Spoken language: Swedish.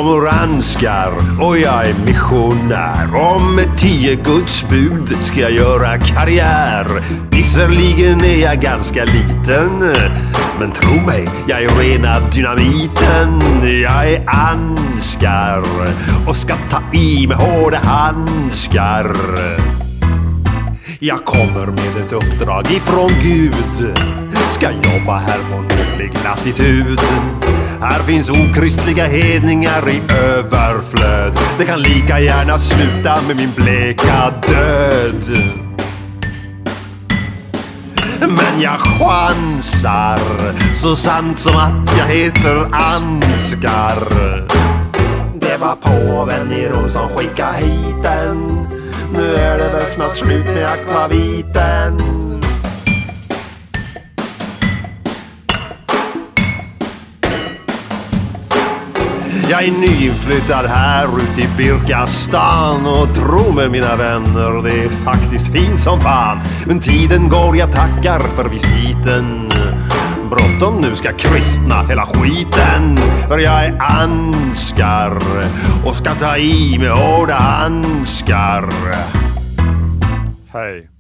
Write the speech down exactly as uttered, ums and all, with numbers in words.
mormor önskar och jag är missionär. Om tio Guds bud ska jag göra karriär. Visserligen är jag ganska liten, men tro mig, jag är rena dynamiten. Jag är Ansgar och ska ta i med hårda handskar. Jag kommer med ett uppdrag ifrån Gud. Ska jobba här på nordlig latitud. Här finns okristliga hedningar i överflöd. Det kan lika gärna sluta med min bleka död. Men jag chansar, så sant som att jag heter Ansgar. Det var påven i Rom som skickade hit den. Nu är det väl snart slut med akvaviten. Jag är nyinflyttad här ute i Birkastan. Och tro mig mina vänner, det är faktiskt fint som fan. Men tiden går, jag tackar för visiten. Bråttom, nu ska kristna hela skiten. För jag är Ansgar och ska ta i med hårda handskar. Hej.